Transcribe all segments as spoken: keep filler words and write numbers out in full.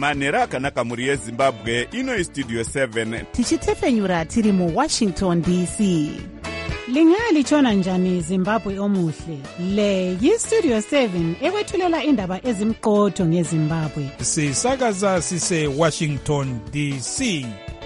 manhero akanaka mhuri yezimbabwe. Ino istudio seven tichitefenyura tiri muwashington D C. Lingalitshona njani Zimbabwe omuhle? Le yistudio seven ekwethulela indaba ezimqotho ngeZimbabwe. Sisakaza sise Washington D C.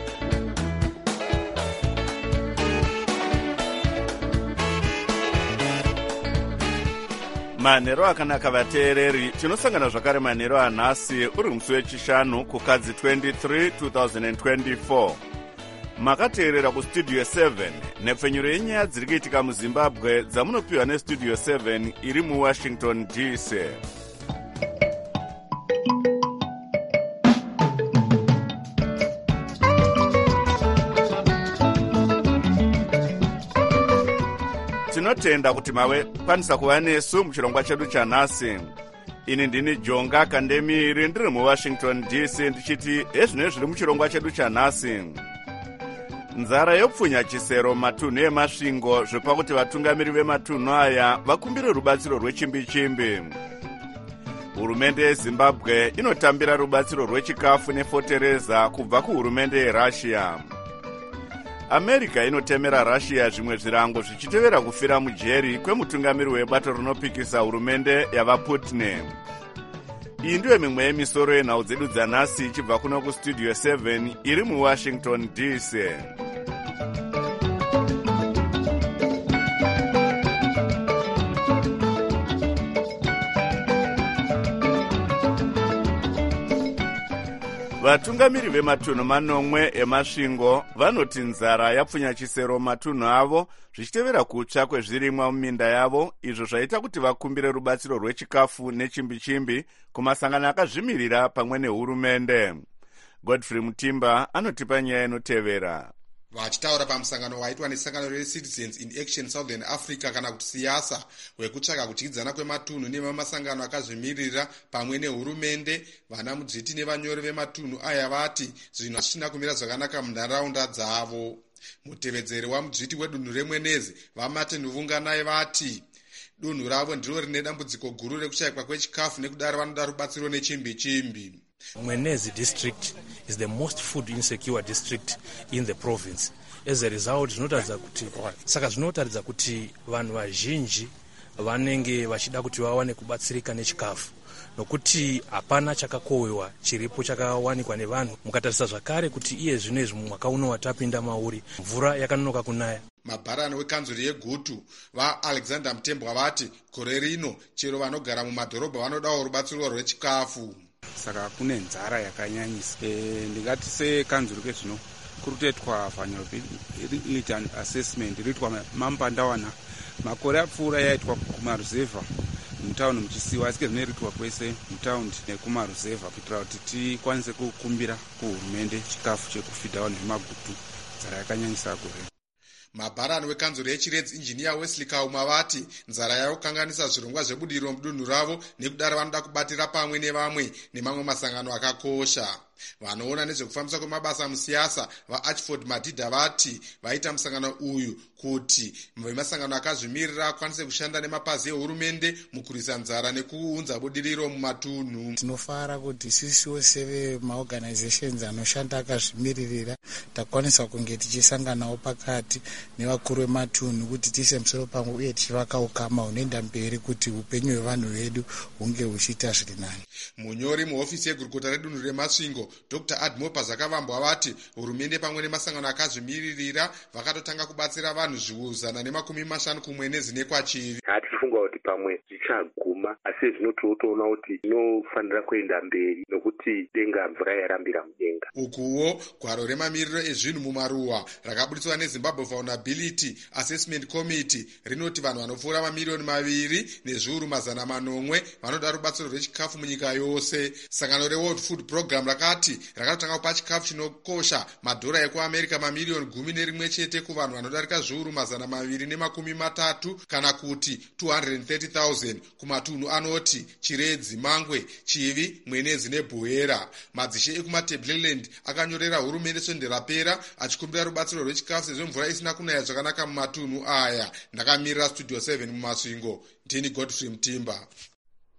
manhero akanaka vateereri, tinosangana zvakare manhero anhasi uri musi wechishanu kukadzi twenty-three two thousand twenty-four. Makateerera kustudio seven, nepfenyuro yenyaya dziri kuitika muzimbabwe dzamunopiwa nestudio seven iri muwashington D C. Tinotenda kuti mawe kwanisa kuva nesu muchirongwa chedu chanhasi. Ini ndini Jonga Kandemiri ndiri muwashington D C ndichiti ezvino zviri muchirongwa chedu chanhasi. Nzara yopfunya chisero matunhu emasvingo zvopa kuti vatungamiri vematunhu aya vakumbire rubatsiro rwechimbi-chimbi. Hurumende yeZimbabwe inotambira rubatsiro rwechikafu nefotereza kubva kuhurumende yeRussia. America inotemera Russia zvimwe zvirango zvichitevera kufira mujeri kwemutungamiri webato rinopikisa hurumende yavaPutin. Iyi ndiyo mimwe yemisoro yenhau dzedu dzanhasi ichibva kuno kustudio seven iri muwashington D C. Vatungamiri vematunhu manomwe emasvingo vanoti nzara yapfunya chisero matunhu avo zvichitevera kutsva kwezvirimwa muminda yavo, izvo zvaita kuti vakumbire rubatsiro rwechikafu nechimbi-chimbi kumasangano akazvimirira pamwe nehurumende. Godfrey Mutimba anotipa nyaya inotevera. Vachitaura pamusangano waitwa nesangano reCitizens in Action Southern Africa kana kuti siyasa wekutsvaka kudyidzana kwematunhu nemamasangano akazvimirira pamwe nehurumende, vana mudzviti nevanyori vematunhu aya vati zvinhu zvisina kumira zvakanaka munharaunda dzavo. Mutevedzeri wamudzviti wedunhu remwenezi vaMartin Vunganai vati dunhu ravo ndiro rine dambudziko guru rekushayikwa kwechikafu nekudaro vanoda rubatsiro nechimbi-chimbi. Mwenezi district is the most food insecure district in the province. As a result, zvinotaridza kuti saka zvinotaridza kuti vanhu vazhinji vanenge vachida kuti vawane kubatsirika nechikafu, nokuti hapana chakakohwewa chiripo chakawanikwa nevanhu. Mukatarisa zvakare kuti iye zvino izvi mwaka uno watapinda mauri mvura yakanonoka kunaya. Mabharani wekanzuri yegutu vaAlexander Mutembwa vati gore rino chero vanogara mumadhorobha vanodawo rubatsiro rwechikafu. Saka kune nzara yakanyanyisa. E, ndingati sekanzuri kezvino kurutetwa faniro iliita assessment iliitwa mambandawana makore apfuura yaitwa kumaruzevha mutauni muchisiwa, asi kezvino iriitwa kwese mutaundi nekumaruzevha kuitira kuti tikwanise kukumbira kuhurumende chikafu chekufidhawo nemagutu. Nzara yakanyanyisa gore. Mabharani wekanzuri yechiredzi injiniya Wesley Kauma vati nzara yakanganisa zvirongwa zvebudiro mudunhu ravo nekudaro vanoda kubatira pamwe nevamwe nemamwe masangano akakosha. Vanoona nezvekufambisa kwemabasa musiyasa vaAchford Madhidha vati vaita musangano uyu kuti vemasangano akazvimirira akwanise kushanda nemapazi ehurumende mukurwisa nzara nekuunza budiriro mumatunhu. Tinofara kuti sisiwo sevemaorganizations anoshanda akazvimiririra takwanisa kunge tichisanganawo pakati nevakuru vematunhu kuti tiise musoro pamwe uye tichivaka ukama hunoenda mberi kuti upenyu hwevanhu vedu hunge huchiita zviri nani. Munyori muhofisi yegurukota redunhu remasvingo Doctor Admopa Zakavambwa vati hurumende pamwe nemasangano akazvimiririra vakatotanga kubatsira vanhu zviuzana nemakumi mashanu kumwenezi nekwachivi. Hatifunga kuti pamwe zvichaguma, asi zvinotoona kuti inofanira kuenda mberi nokuti denga mvura yarambira mudenga. Ukuwo gwaro remamiriro ezvinhu mumaruwa rakaburitswa neZimbabwe Vulnerability Assessment Committee rinoti vanhu vanopfuura mamiliyoni maviri nezviuru mazana manomwe vanoda rubatsiro rwechikafu munyika yose. Sangano reWorld Food Program rakati rakatotanga kupa chikafu chinokosha madhora ekuAmerica mamiliyoni gumi nerimwe chete kuvanhu vanodarika zviuru mazana maviri nemakumi matatu kana kuti two hundred thirty thousand kumatunhu anoti Chiredzi, Mangwe, Chivi, Mwenezi neBuhera. Madzishe ekumaTableland akanyorera hurumende swende rapera achikumbira rubatsiro rwechikafu sezvo mvura isina kunaya zvakanaka mumatunhu aya. Ndakamirira studio seven mumasvingo, ndini Godfrey Mutimba.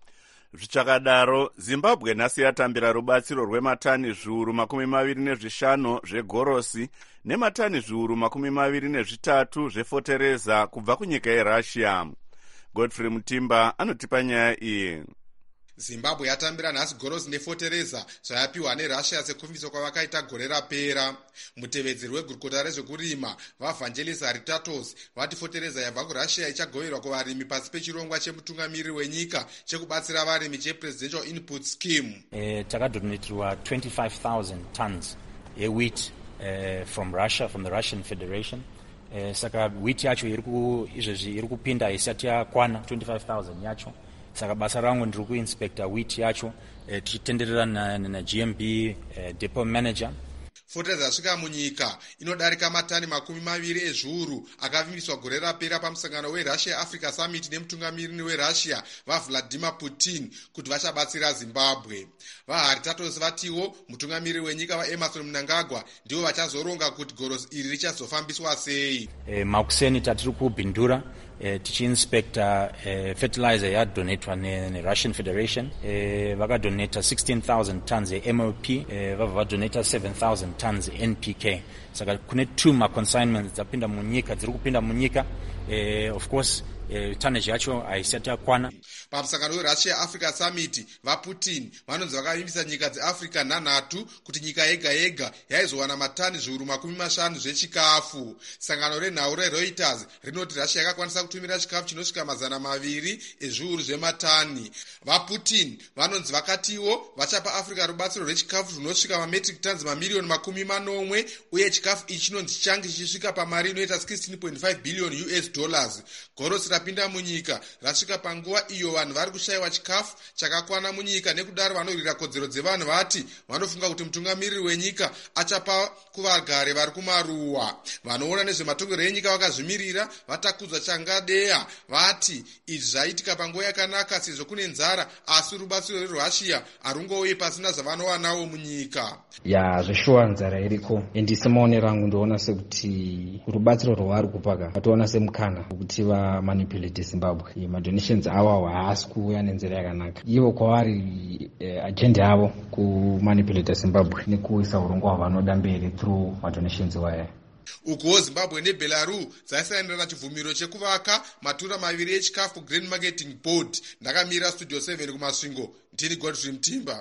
Zvichakadaro, Zimbabwe nhasi yatambira rubatsiro rwematani zviuru makumi maviri nezvishanu zvegorosi nematani zviuru makumi maviri nezvitatu zvefotereza kubva kunyika yerussia. Godfrey Mutimba anotipa nyaya iyi. Zimbabwe yatambira nhasi gorosi nefotereza zvayapiwa nerussia sekumviswa kwavakaita gore rapera. Mutevedzeri wegurukota rezvekurima vaVangelis Haritatos vati fotereza yabva kurussia ichagoverwa kuvarimi pasi pechirongwa chemutungamiriri wenyika chekubatsira varimi chepresidential input scheme. Eh, takadonetirwa twenty-five thousand tons yewheat eh, from Russia, from the Russian Federation. Eh, saka wheat yacho iriku izvezvi iri kupinda isati yakwana twenty-five thousand yacho. Saka basa rangu ndiri kuinspector wheat yacho eh, tichitenderera na G M B eh, depot manager. Fotereza yasvika munyika inodarika matani makumi maviri ezviuru akavimbiswa gore rapera pamusangano weRussia Africa Summit nemutungamiriri weRussia vaVladimir Putin kuti vachabatsira Zimbabwe. VaHaritatos vatiwo mutungamiriri wenyika vaEmerson Mnangagwa ndivo vachazoronga kuti gorosi iri richazofambiswa sei. Eh, makuseni tatiri kubhindura eh, tichiinspector eh, fertilizer yadonetwa neRussian Federation. Eh, vakadoneta sixteen thousand tons ye-M O P, eh, vabva vadoneta seven thousand tons N P K. Saka kune two ma-consignments dzapinda munyika, dziri kupinda munyika. Eh, of course, eh, tonnage yacho haisati yakwana. Pamusangano weRussia Africa Summit, vaPutin vanonzi vakavimbisa nyika dzeAfrica nhanhatu kuti nyika yega yega yaizowana matani zviuru makumi mashanu zvechikafu. Sangano renhau reReuters rinoti Russia yakakwanisa kutumira chikafu chinosvika mazana maviri ezviuru zvematani. VaPutin vanonzi vakatiwo vachapa Africa rubatsiro rwechikafu zvinosvika mametric tons mamiliyoni makumi manomwe uye chikafu ichi chinonzi chichange chichisvika pamari inoita sixteen point five billion U S dollars. Gorosi rapinda munyika rasvika panguva iyo vanhu vari kushayiwa chikafu chakakwana munyika, nekudaro vanorwira kodzero dzevanhu vati vanofunga kuti mutungamiriri wenyika achapa kuvagari vari kumaruwa. Vanoona nezvematongero enyika vakazvimirira vatakudzwa Changadeya vati izvi zvaitika panguva yakanaka sezvo kune nzara asi rubatsiro rweRussia harungouye pasina zvavanowanawo munyika. Ya zveshuwa nzara iriko, endi semaonero angu ndoona sekuti rubatsiro rwavari kupaka vatoona semukana kuti vamanipulate Zimbabwe. Madonations avo haasi kuuya nenzira yakanaka. Ivo kwavari eh, agenda yavo kumanipulate Zimbabwe nekuisa urongwa hwavanoda mberi through madonations waya. Ukuwo Zimbabwe neBelarus dzaisaendera chibvumiro chekuvaka matura maviri echikafu Grain Marketing Board. Ndakamira Studio seven kumasvingo, ndini Godfrey Mutimba.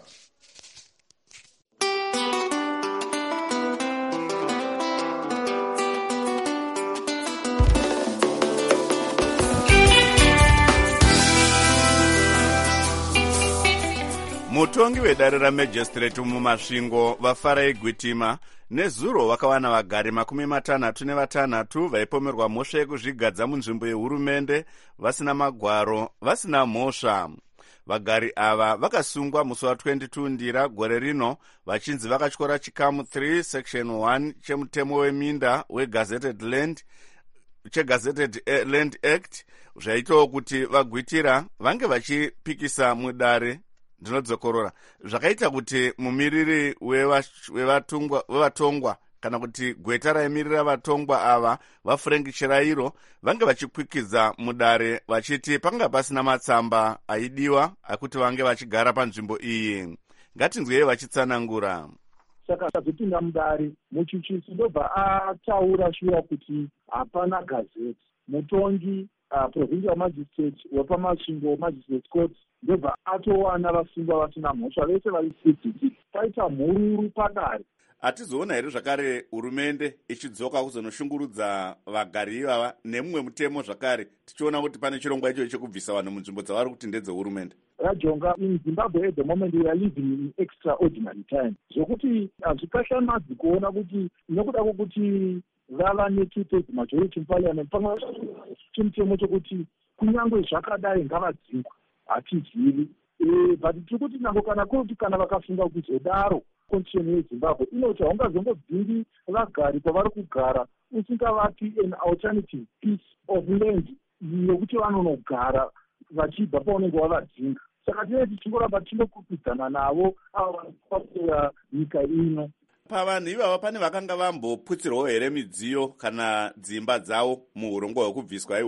Mutongi wedare ramajistrate mumasvingo vaFarai Gwitima nezuro vakawana vagari makumi matanhatu nevatanhatu vaipomerwa mhosva yekuzvigadza munzvimbo yehurumende vasina magwaro vasina mhosva. Vagari ava vakasungwa musi wa22 ndira gore rino vachinzi vakatyora chikamu three section one chemutemo weminda wegazetted land chegazetted land act zvaitawo kuti vagwitira vange vachipikisa mudare. Ndinodzokorora zvakaita kuti mumiriri wevatongwa wevatongwa kana kuti gweta raimirira vatongwa ava vaFrank Chirairo vange vachikwikidza mudare vachiti panga pasina matsamba aidiwa akuti vange vachigara panzvimbo iyi. Ngatinzwei vachitsanangura. Saka azopinda mudare muchuchisi ndobva ataura shure kuti hapana gazeti. Mutongi uh, provincial magistrate wepamasvingo magistrate court ndobva atowana vasungwa vasina mhosva vese vari sixty. Paita mhururu padare. Hatizoona here zvakare hurumende ichidzoka kuzonoshungurudza vagari ivava nemumwe mutemo zvakare tichiona kuti pane chirongwa icho chekubvisa vanhu munzvimbo dzavari kuti ndedzehurumende. Rajonga, in Zimbabwe at the moment we are living in extraordinary time. Zvokuti hazvikashamadzi kuona kuti nekuda kwokuti vava ne-two-thirds majority parliament pamwe chimutemo chokuti kunyange zvakadai ngavadzingwa hatizivi. E, but tiri kuti nango kana kuti kana vakafunga kuzodaro constitution yeZimbabwe inoti haungazongodzingi vagari kwavari kugara usingavapi an alternative piece of land yokuti vanonogara vachibva paunenge wavadzinga. Saka tinenge tichingoramba tichinokupidzana navo ava vakuya nyika ino. Pavanhu ivava pane vakanga vamboputsirwawo here midziyo kana dzimba dzavo muurongwa hwekubviswa ihwohwu?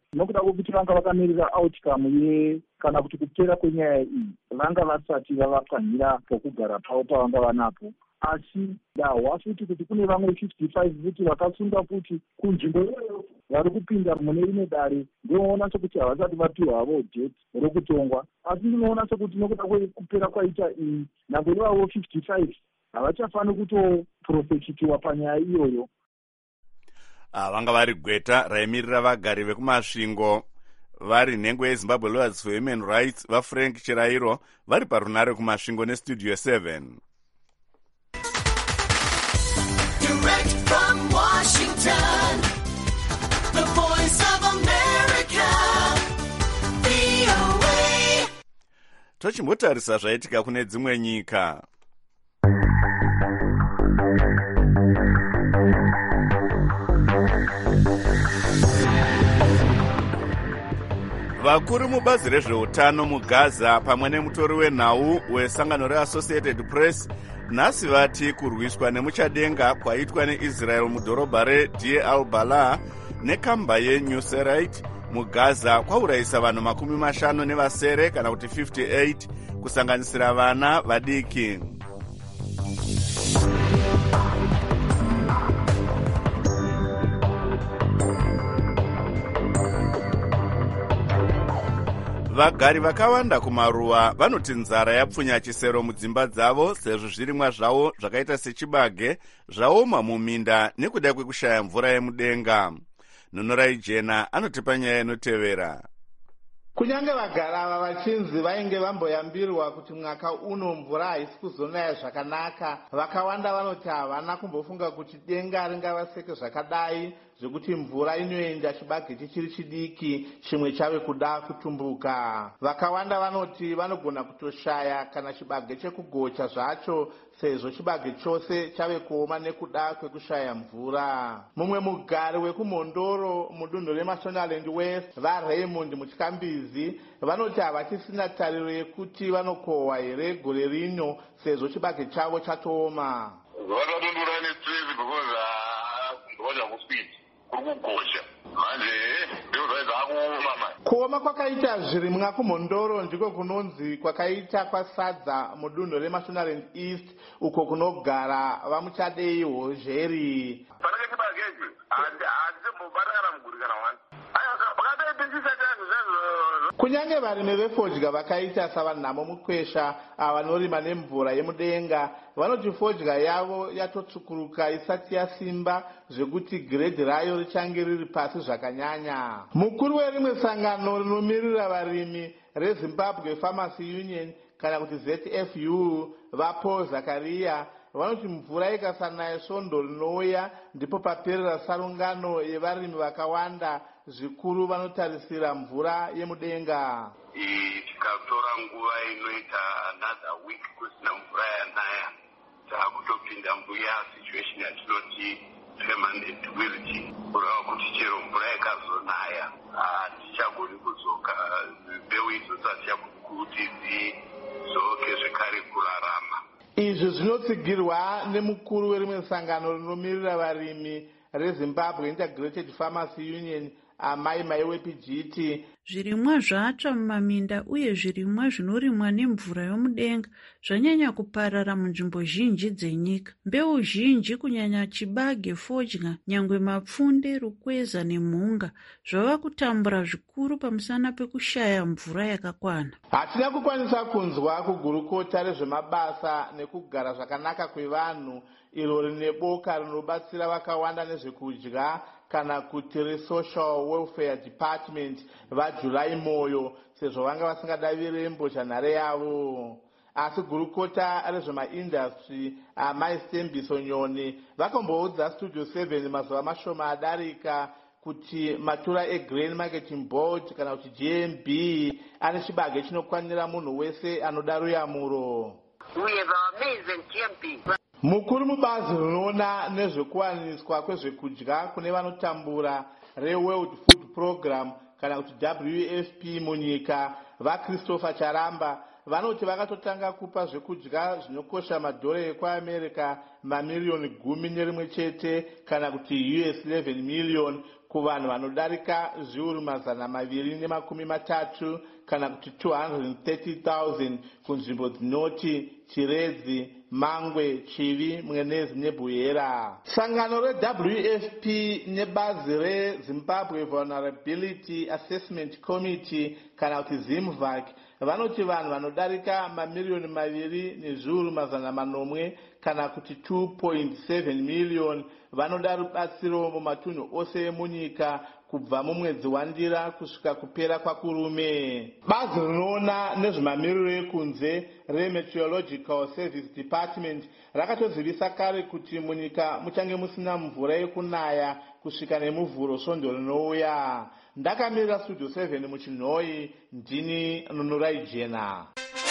nokuda kwokuti vanga vakamirira outcome ye kana kuti kupera kwenyaya iyi vanga vasati vavapwanyira pokugara pavo pavanga vanapo. Asi dahwa futi kuti kune vamwe fifty-five futi vakasunga futi kunzvimbo iyoyo vari kupinda mune rimwe dare, ndinoona sekuti havasati vapiwa havo date rokutongwa. Asi ndinoona sekuti nokuda kwekupera kwaita iyi nyange ivavo fifty-five havachafani kutoprofechitiwa panyaya iyoyo. Ah, vanga vari gweta raimirira vagari vekumasvingo vari nhengo yeZimbabwe Lawyers for Human Rights vaFrank Chirairo vari parunare kumasvingo nestudio seven. Direct from Washington, the voice of America, V O A. Tochimbotarisa zvaitika kune dzimwe nyika. Vakuru mubazi rezveutano muGaza pamwe nemutori wenhau wesangano reAssociated Press nhasi vati kurwiswa nemuchadenga kwaitwa neIsrael mudhorobha reDeir al-Balah nekamba yeNuseirat muGaza kwaurayisa vanhu makumi mashanu nevasere kana kuti fifty-eight kusanganisira vana vadiki. Vagari vakawanda kumaruwa vanoti nzara yapfunya chisero mudzimba dzavo sezvo zvirimwa zvavo zvakaita sechibage zvaoma muminda nekuda kwekushaya mvura yemudenga. Nhonorai Jena anotipa nyaya inotevera. Kunyange vagari ava vachinzi vainge vamboyambirwa kuti mwaka uno mvura haisi kuzonaya zvakanaka, vakawanda vanoti havana kumbofunga kuti denga ringavaseke zvakadai zvekuti mvura inoenda chibage chichiri chidiki chimwe chave kuda kutumbuka. Vakawanda vanoti vanogona kutoshaya kana chibage chekugocha zvacho sezvo chibage chose chave kuoma nekuda kwekushaya mvura. Mumwe mugari wekumhondoro mudunhu reMashonaland West vaRaymond Mutyakambizi vanoti havachisina tariro yekuti vanokohwa here gore rino sezvo chibage chavo chatooma. Vakadondora netwezi because ndovanya kuswiti kurikugosha manje ndiko zvaidza kuoma manje. Kuoma kwakaita zvirimwa kumhondoro ndiko kunonzi kwakaita kwasadza mudunhu reMashonaland East uko kunogara vamuchadei hozheri. Panenge chibagezve handimbobata muguri kana wani kunyange varimi vefodya vakaita savanhamo mukwesha avanorima nemvura yemudenga vanoti fodya yavo yatotsukuruka isati yasimba zvekuti giredhi rayo richange riri pasi zvakanyanya. Mukuru werimwe sangano rinomirira varimi reZimbabwe Farmers Union kana kuti Z F U vaPaul Zakaria vanoti mvura ikasanaya svondo rinouya ndipo paperera sarungano yevarimi vakawanda zvikuru vanotarisira mvura yemudenga. Tikatora nguva inoita another week kusina mvura yanaya takutopinda mbuya situation yatinoti permanent wilting kureva kuti chero mvura ikazonaya hatichagoni kudzoka mbeu idzodzi hatichagoni kuti dzizoke zvekare kurarama. Izvi zvinotsigirwa nemukuru werimwe sangano rinomirira varimi reZimbabwe Integrated Farmers Union amai maiwe Pijiti. Zvirimwa zvatsva mumaminda uye zvirimwa zvinorimwa nemvura yomudenga zvanyanya kuparara munzvimbo zhinji dzenyika. Mbeu zhinji kunyanya chibage, fodya, nyangwe mapfunde, rukweza nemhunga zvava kutambura zvikuru pamusana pekushaya mvura yakakwana. Hatina kukwanisa kunzwa kugurukota rezvemabasa nekugara zvakanaka kwevanhu iro rine boka rinobatsira vakawanda nezvekudya kana kuti reSocial Welfare Department vaJulai Moyo sezvo vanga vasingadavi mbozhanhare yavo. Asi gurukota rezvemaindastry amai Stembiso Nyoni vakamboudza Studio seven mazuva mashoma adarika kuti matura eGrain Marketing Board kana kuti G M B ane chibage chinokwanira munhu wese anoda ruyamuro. We have amazing G M B. Mukuru mubazi rinoona nezvekuwaniswa kwezvekudya kune vanotambura reWorld Food Program kana kuti W F P munyika vaChristopher Charamba vanoti vakatotanga kupa zvekudya zvinokosha madhora ekuAmerica mamiriyoni gumi nerimwe chete kana kuti U S eleven million kuvanhu vanodarika zviuru mazana maviri nemakumi matatu kana kuti two hundred thirty thousand kunzvimbo dzinoti chiredzi, mangwe, chivi, mwenezi nebuyera. Sangano re-W F P nebazi reZimbabwe Vulnerability Assessment Committee kana kuti ZIMVAC vanoti vanhu vanodarika mamiriyoni maviri nezviuru mazana manomwe kana kuti two point seven million vanoda rubatsiro mumatunhu ose emunyika kubva mumwedzi wandira kusvika kupera kwakurume. Bazi rinoona nezvemamiriro ekunze reMeteorological Service Department rakatozivisa kare kuti munyika muchange musina mvura yekunaya kusvika nemuvhuro svondo rinouya. Ndakamirira Studio seven muchinhoi, ndini Nunurai Jena.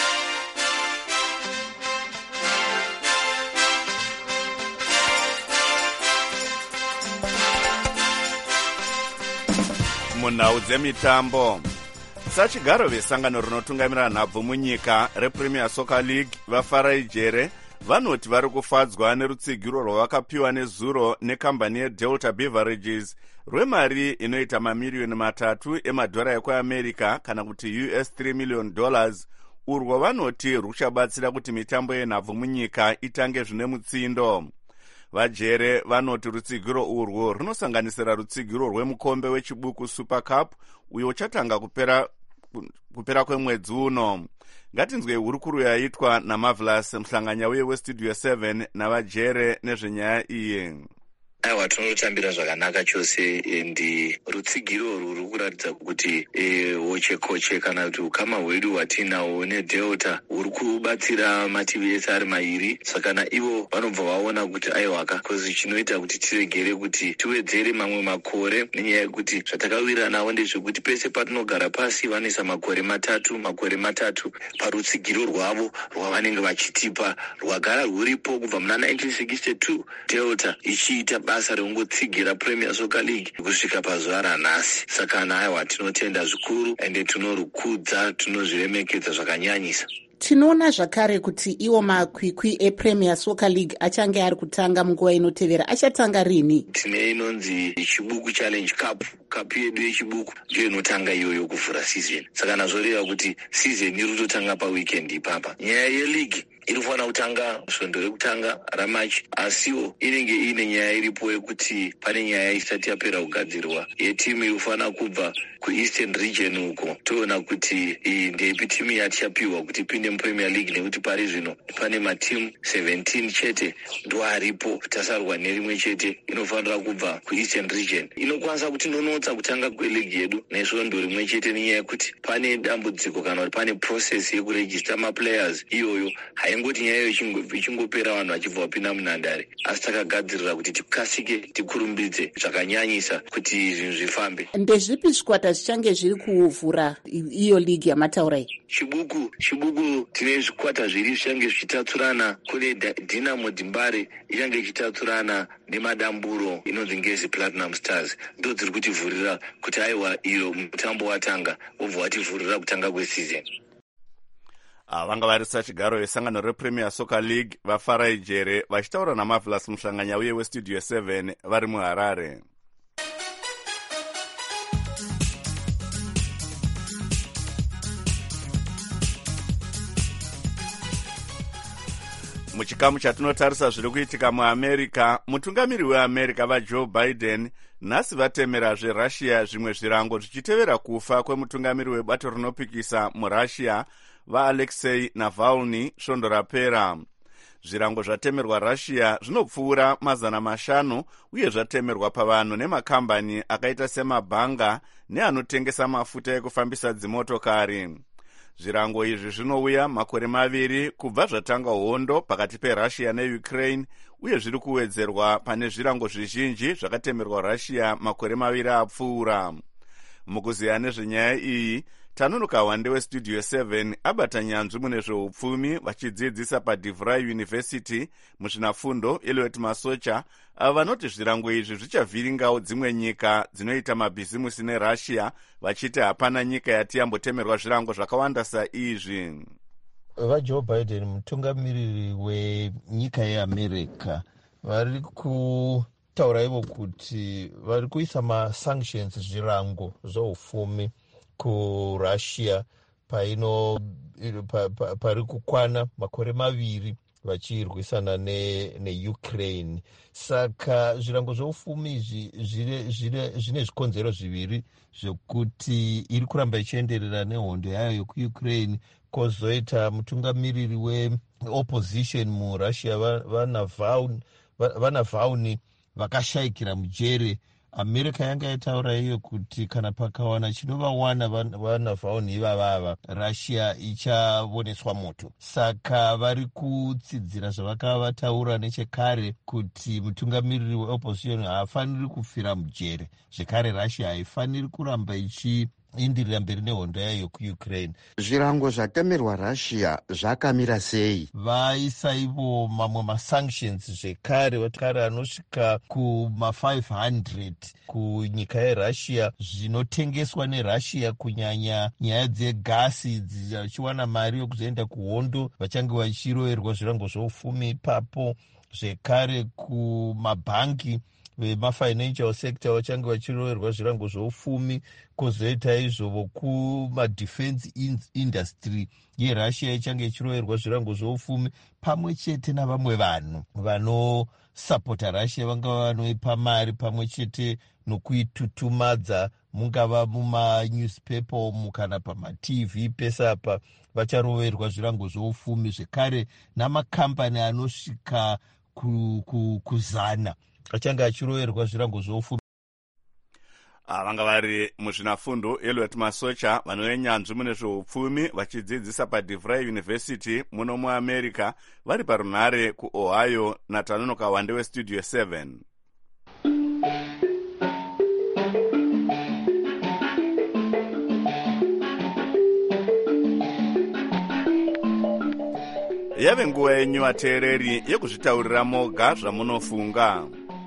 munhau dzemitambo, sachigaro vesangano rinotungamira nhabvu munyika rePremier Soccer League vafarai jere vanoti vari kufadzwa nerutsigiro rwavakapiwa nezuro nekambani yeDelta Beverages rwemari inoita mamiriyoni matatu emadhora ekuamerica kana kuti U S three million dollars, urwo vanoti ruchabatsira kuti mitambo yenhabvu munyika itange zvine mutsindo. Vajere vanoti rutsigiro urwo runosanganisira rutsigiro rwemukombe wechibuku Super Cup uyo uchatanga kupera kupera kwemwedzi uno. Ngatinzwe hurukuru yaitwa naMarvelous Mhlanganya uye weStudio seven navajere nezvenyaya iyi. Aiwa, tinotambira zvakanaka chose endi rutsigiro urwu ruri kuratidza kuti e, oche koche kana kuti ukama hwedu hwatinahwo neDelta huri kubatsira mativi ese ari mairi. Saka naivo vanobva vaona kuti aiwaka kozi chinoita kuti tiregere kuti tiwedzere mamwe makore, nenyaya yekuti zvatakawira nawo ndezvekuti pese patinogara pasi vanoisa makore matatu makore matatu parutsigiro rwavo rwavanenge vachitipa rwagara rwuripo kubva muna nineteen sixty-two, Delta ichiita basa rekungotsigira Premier Soccer League kusvika pazuva ranhasi. Saka naiwa tinotenda zvikuru ende tinorukudza, tinozviremekedza zvakanyanyisa. Tinoona zvakare kuti iwo makwikwi ePremier Soccer League achange ari kutanga munguva inotevera. Achatanga rini? Tine inonzi Chibuku Challenge Cup. Cup yedu yechibuku ndiyo inotanga iyoyo kuvhura season. Saka nazvoreva kuti season iri kutotanga paweekend ipapa. Nyaya yeleague inofanira kutanga svondo rekutanga ramachi, asiwo inenge ine nyaya iripo yekuti pane nyaya isati yapera kugadzirwa yetimu inofanira kubva kuEastern Region uko. Toona kuti iyi ndeipi timu yatichapiwa kuti ipinde muPremier League, nekuti pari zvino pane matimu seventeen chete ndo aripo, tasarwa nerimwe chete inofanira kubva kuEastern Region. Inokwanisa kuti ndonotsa kutanga kweleague yedu nesvondo rimwe chete nenyaya yekuti pane dambudziko kana kuti pane process yekuregister maplayers iyoyo haingoti nyaya iyo ichingopera vanhu vachibva vapinda munhandare, asi takagadzirira kuti tikasike tikurumbidze zvakanyanyisa kuti zvinhu zvifambe. Ndezvipi zvikwata zvichange zviri kuvhura iyo league yamataura iyi? Chibuku chibuku tine zvikwata zviri zvichange zvichitatsurana. Kune Dynamo Dimbare ichange ichitatsurana nemadamburo inonzi ngezi Platinum Stars, ndo dziri kutivhurira kuti aiwa iyo mutambo watanga wobva wativhurira kutanga kweseason. Vanga vari sachigaro vesangano rePremier Soccer League vafarai jere vachitaura naMarvelous Mhlanganya uye weStudio seven vari muHarare. Muchikamu chatinotarisa zviri kuitika muAmerica, mutungamiri weAmerica vaJoe Biden nhasi vatemerazve Russia zvimwe zvirango zvichitevera kufa kwemutungamiri webato rinopikisa muRussia vaAlexei Navalny svondo rapera. Zvirango zvatemerwa Russia zvinopfuura mazana mashanu uye zvatemerwa pavanhu nemakambani akaita semabhanga neanotengesa mafuta ekufambisa dzimotokari. Zvirango izvi zvinouya makore maviri kubva zvatanga hondo pakati peRussia neUkraine uye zviri kuwedzerwa pane zvirango zvizhinji zvakatemerwa Russia makore maviri apfuura. Mukuziya nezvenyaya iyi, tanunuka wande weStudio seven abata nyanzvi mune zveupfumi vachidzidzisa paDeVry University muzvinafundo Eliot Masocha, ava vanoti zvirango izvi zvichavhiringawo dzimwe nyika dzinoita mabhizimusi neRussia vachiti hapana nyika yati yambotemerwa zvirango zvakawanda saizvi. VaJoe Biden mutungamiriri wenyika yeAmerica vari ku taura ivo kuti vari kuisa masanctions, zvirango zveupfumi kurussia paino pa, pa, pari kukwana makore maviri vachirwisana neukraine ne saka zvirango zveupfumi izvi zvine zvikonzero zviviri zvekuti iri kuramba ichienderera nehondo yayo yekuukraine. Kozoita mutungamiriri weopposition murussia vanavhauni vakashayikira mujere. America yanga yataura iyo kuti kana pakawana chinovawana vanavhauni ivavava, Russia ichavoneswa moto. Saka vari kutsidzira zvavakava vataura nechekare kuti mutungamiriri weopposition haafaniri kufira mujere. Zvekare Russia haifaniri kuramba ichi indirira mberi nehondo yayo yekuukraine. Zvirango zvatemerwa Russia zvakamira sei? Vaisa ivo mamwe masanctions zvekare vakare anosvika kuma five hundred kunyika yeRussia zvinotengeswa neRussia, kunyanya nyaya dzegasi dzichiwana mari yokuzoenda kuhondo vachange vachiroverwa zvirango zveupfumi ipapo. Zvekare kumabhangi vemafinancial sector vachange vachiroverwa zvirango zveupfumi. Kozoita izvovo kumadefense industry yeRussia ichange ichiroverwa zvirango zveupfumi, pamwe chete navamwe vanhu vanosapota Russia vangava vanoipa mari pamwe chete nokuitutumadza, mungava mumanewspaper umu kana pamatv pese apa vacharoverwa zvirango zveupfumi. Zvekare namakambani anosvika ku, ku, kuzana achange achiroverwa zvirango zveupfumi. Vanga vari muzvinafundo Elliot Masocha vanoenyanzvi mune zveupfumi vachidzidzisa paDeVry University muno muAmerica, vari parunhare kuOhio. Natanonoka Wande weStudio seven. Yave nguva yenyu vateereri yekuzvitaurira moga zvamunofunga.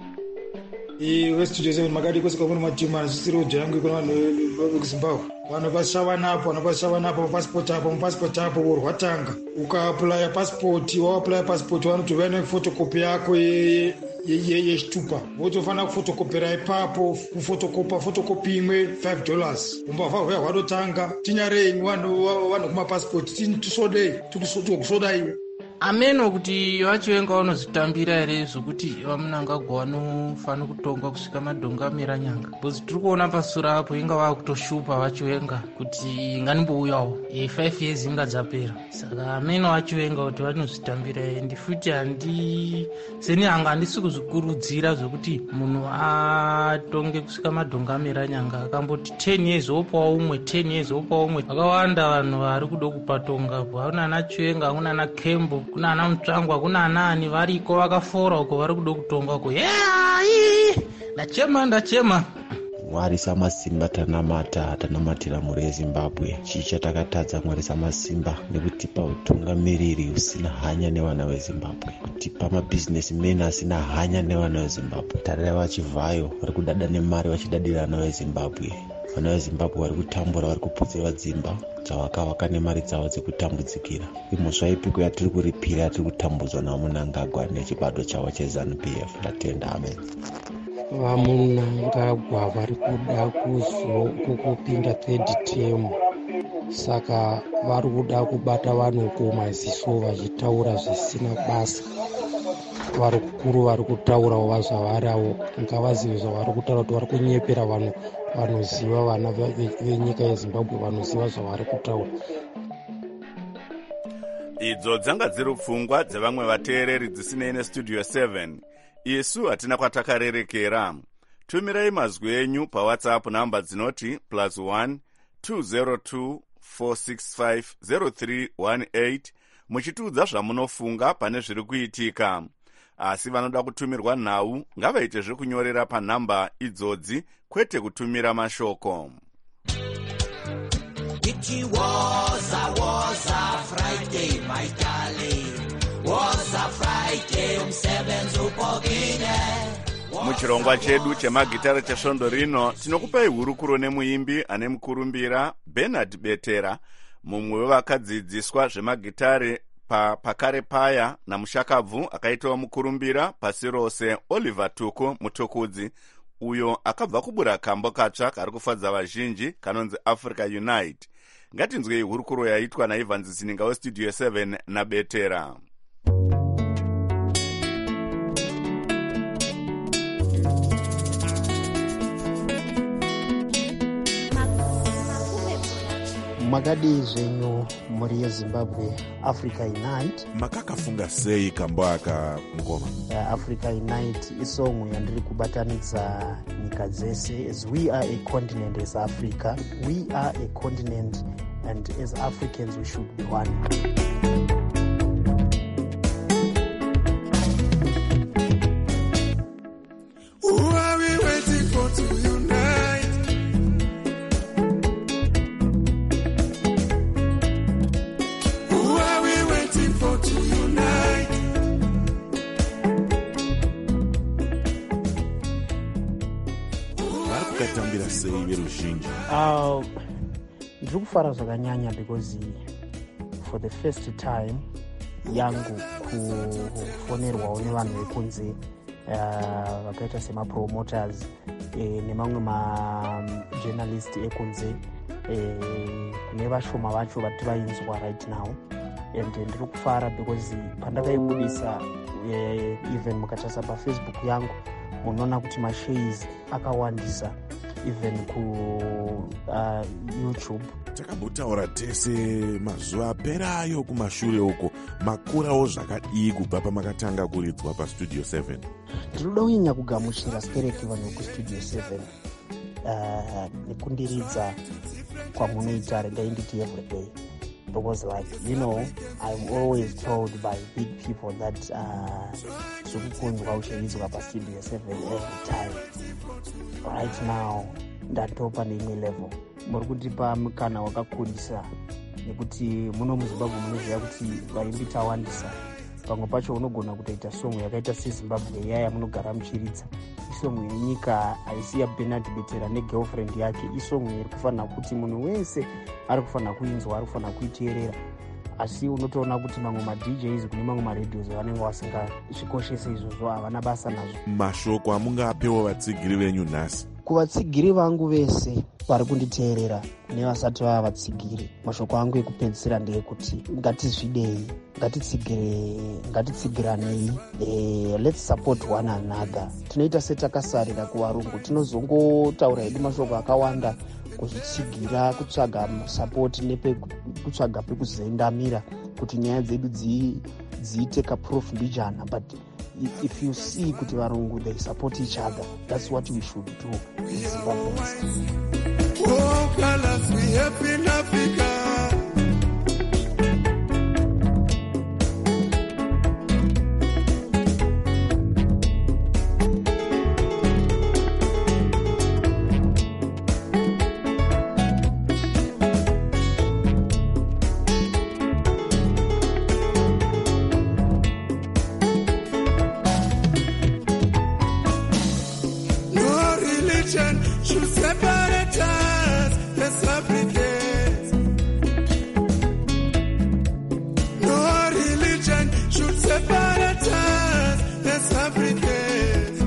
weStudio seven makati kwese kwamuna matima zvisiri ujangu kuna vanhu vekuZimbabwe. Vanhu vashavanapo, vanhu vashavanapo passport apo, passport apo urwatanga. Ukaapply passport, waapply passport vanoti vane photocopy yako yechitupa. Wotofanira kufotokopera ipapo, kufotokopa photocopy imwe five dollars. Umbavha hweya hwadotanga. Tinyarei vanhu vanhu kuma passport tisodei, tikusodai. Ameno kuti vachivenga vanozvitambira here zvokuti vamunangagwa vanofanira kutonga kusvika madhonga meranyanga. Because tiri kuona pasura apo inga vakutoshupa vachivenga kuti nganimbouyawo five years inga dzapera. Saka ameno vachivenga kuti vanozvitambira here. Ndifuti handi seni hanga handisi kuzvikurudzira zvokuti munhu atonge kusvika madhonga meranyanga. Akamboti ten years opawo umwe, ten years opawo umwe. Vakawanda vanhu vari kuda kupatonga. Kuna ana Chiwenga, kuna ana Kembo, kuna ana Mutsvangwa, kuna anani variko vakafora uko vari kuda kutonga ko. Yeah, ndachema ndachema. Mwari samasimba tanamata tanamatira mhuri yeZimbabwe. Chicha takatadza Mwari samasimba nekutipa utungamiriri usina hanya nevana veZimbabwe, kutipa mabusinessmen asina hanya nevana veZimbabwe. Tarira vachivhayo vari kudada nemari vachidadira vana veZimbabwe. Vana veZimbabwe vari kutambura, vari kuputsirwa dzimba dzavakavaka nemari dzavo dzekutambudzikira. Imhosva ipiko yatiri kuripira yatiri kutambudzwa naMunangagwa nechibato chavo cheZANU P F. Ndatenda, amen. Vamunangagwa vari kuda kupinda third term, saka vari kuda kubata vanhu kumaziso vachitaura zvisina basa. Vari kukuru vari kutaurawo zvavarawo, ngavazive zvavari kutaura kuti vari kunyepera vanhu vanoziva, vana venyika yeZimbabwe vanoziva zvavari kutaura. Idzo dzanga dziri pfungwa dzevamwe vateereri dzisinei neStudio seven. Isu hatina kwatakarerekera. Tumirai mazwi enyu paWhatsApp namba dzinoti plus one two zero two four six five zero three one eight muchitiudza zvamunofunga pane zviri kuitika. Asi vanoda kutumirwa nhau ngavaite zvekunyorera panhamba idzodzi, kwete kutumira mashoko. It was a was a Friday, my darling. Was a Friday, umsebenzi upogile. Muchirongwa chedu chemagitara chesvondo rino tinokupai hurukuro nemuimbi ane mukurumbira Bernard Betera, mumwe wevakadzidziswa zvemagitare pa, pakare paya namushakabvu akaitawo mukurumbira pasi rose Oliver Tuku mutukudzi uyo akabva kubura kambo katsva kari kufadza vazhinji kanonzi Africa Unite. Ngatinzwei hurukuro yaitwa naIvan Zininga westudio seven naBetera. Makadi zvenyu muri yeZimbabwe Africa Unite. Makakafunga sei kambo aka ngoma? Uh, Africa Unite isongo yandiri kubatanidza nyika dzese. As we are a continent as Africa, we are a continent, and as Africans we should be one. Who are we waiting for to unite? Who are we waiting for to unite? Varikukatambira sei veruzhinji? Uh, ndiri kufara zvakanyanya because for the first time yangu kufonerwawo nevanhu vekunze uh, vakaita semapromoters eh, nemamwe majournalist ekunze eh, kune vashoma vacho vati vainzwa right now, and ndiri kufara because pandakaibudisa eh, even mukachasa pafacebook yangu munoona kuti mashares akawandisa even ku uh, YouTube. Takambotaura tese mazuva aperayo kumashure uko makurawo zvakadii kubva pamakatanga kuridzwa pastudio seven? Ndinoda kunyanya kugamuchira spirit vanhu vekustudio seven uh, nekundiridza kwamunoita rendainditi everyday, because like you know I'm always told by big people that zvekukunzwa uh, uchiridzwa pastudio seven every time. Right now ndatopa neimwe level. Muri kutipa mukana wakakurisa nekuti muno muZimbabwe munoziva kuti vaimbi tawandisa. Pamwe pacho unogona kutoita songo yakaita seZimbabwe yaya munogara muchiridza. Isongo yenyika haisi yaBernard Betera negirlfriend yake. Isongo iri kufanira kuti munhu wese ari kufanira kuinzwa, ari kufanira kuiteerera. Asi unotoona kuti mamwe madj kune mamwe maradios vanenge vasingazvikoshese izvozvo, havana basa nazvo. Mashoko amungapewo vatsigiri venyu nhasi? Kuvatsigiri vangu vese vari kunditeerera nevasati vava vatsigiri, mashoko angu ekupedzisira ndeyekuti ngatizvidei, ngatitsigire ngatitsigiranei, eh, let's support one another. Tinoita setakasarira kuvarungu, tinozongotaura hedu mashoko akawanda kuzvitsigira, kutsvaga support nepekutsvaga pekuzendamira kuti nyaya dzedu dziite kaproof mbijana. But if you see kuti varungu they support each other, that's what we should do in Zimbabwe. Oh, colors we have in Africa. Should separate us, as Africans. No religion should separate us, as Africans.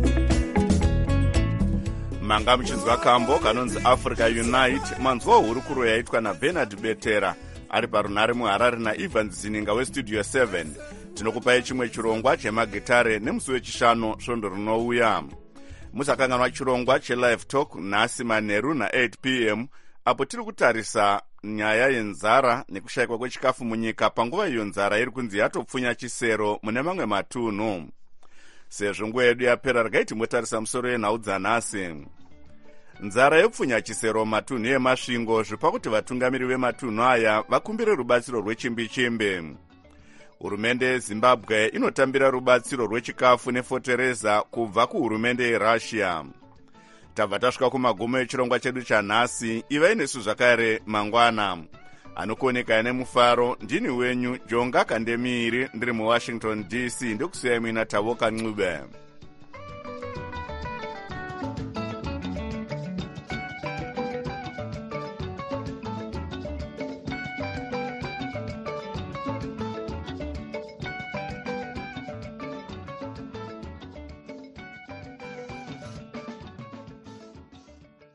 Manga muchinzwa kambo kanonzi Africa Unite, manzwa hurukuro yaitwa naBernard Betera ari parunare muHarare naIvan Zininga westudio seven. Tinokupai chimwe chirongwa chemagitare nemusi wechishanu svondo rinouya. Musakanganwa chirongwa chelive talk nhasi manheru na-eight p m apo tiri kutarisa nyaya yenzara nekushayikwa kwechikafu munyika panguva iyo nzara iri kunzi yatopfunya chisero mune mamwe matunhu. Sezvo nguva yedu yapera regai timbotarisa musoro yenhau dzanhasi. Nzara yopfunya chisero matunhu emasvingo zvipa kuti vatungamiri vematunhu aya vakumbire rubatsiro rwechimbi-chimbi. Hurumende yeZimbabwe inotambira rubatsiro rwechikafu nefotereza kubva kuhurumende yeRussia. Tabva tasvika kumagumo echirongwa chedu chanhasi. Ivai nesu zvakare mangwana. Anokuoneka nemufaro ndini wenyu Jonga Kandemiri ndiri muWashington D C ndokusiyai muina Tavoka Ncube.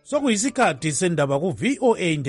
sokuyisikhathi sendaba ku-V O A